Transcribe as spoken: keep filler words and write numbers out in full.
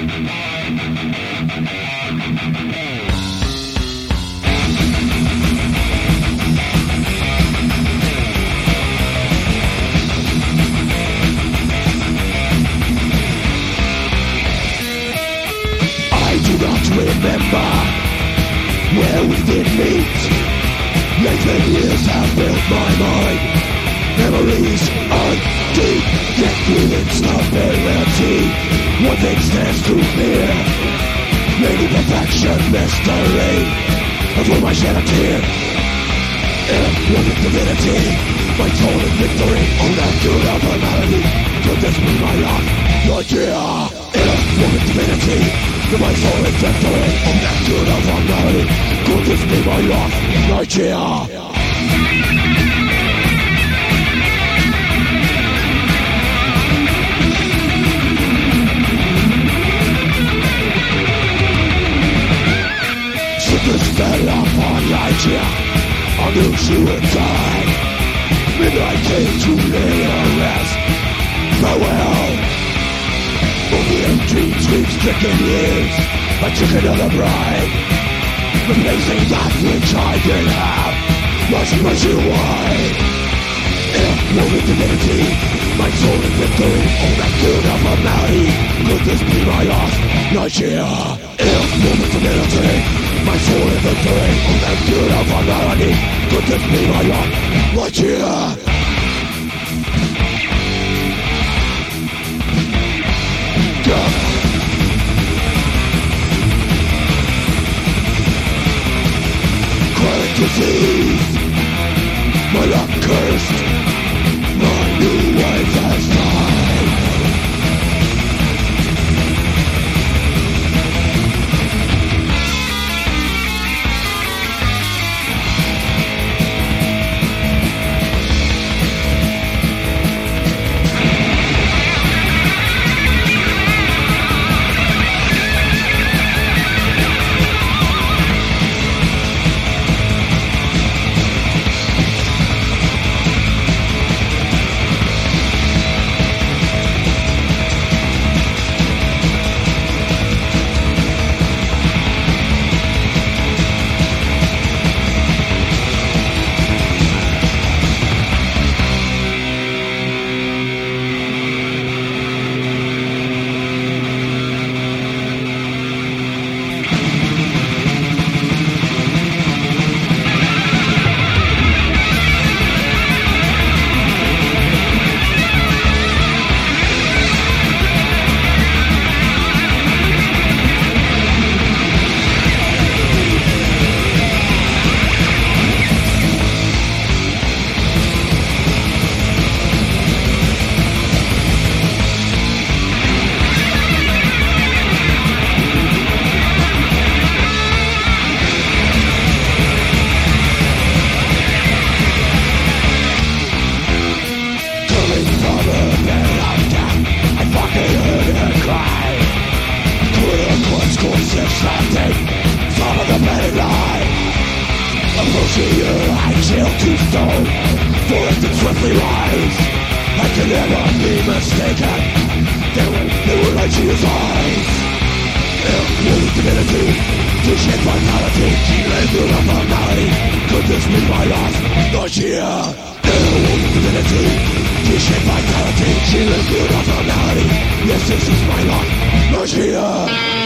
Remember where we did meet. Lately years have built my mind. Memories are deep, yet within stability. One thing stands to fear, maybe perfection, mystery. Of whom I shed a tear. In one divinity, my soul in victory. Oh, that good of a melody. Could this be my life? Idea. In one divinity, to my soul in victory. Oh, that good of a melody. Could this be my life? Idea. Sickness fell upon Nigeria. I knew she would die. Midnight came to lay her rest. Farewell. Only empty dreams, stricken years. I took another bride, replacing that which I did have. Much, much too wide. If woman divinity, my soul in victory. Oh, that good of a melody. Could this be my last Nigeria? If woman divinity, my soul in victory. Oh, that good of a melody. Could this be my last Nigeria? Chronic disease, my luck cursed, my new wife has died. Yes, this is my life, not here.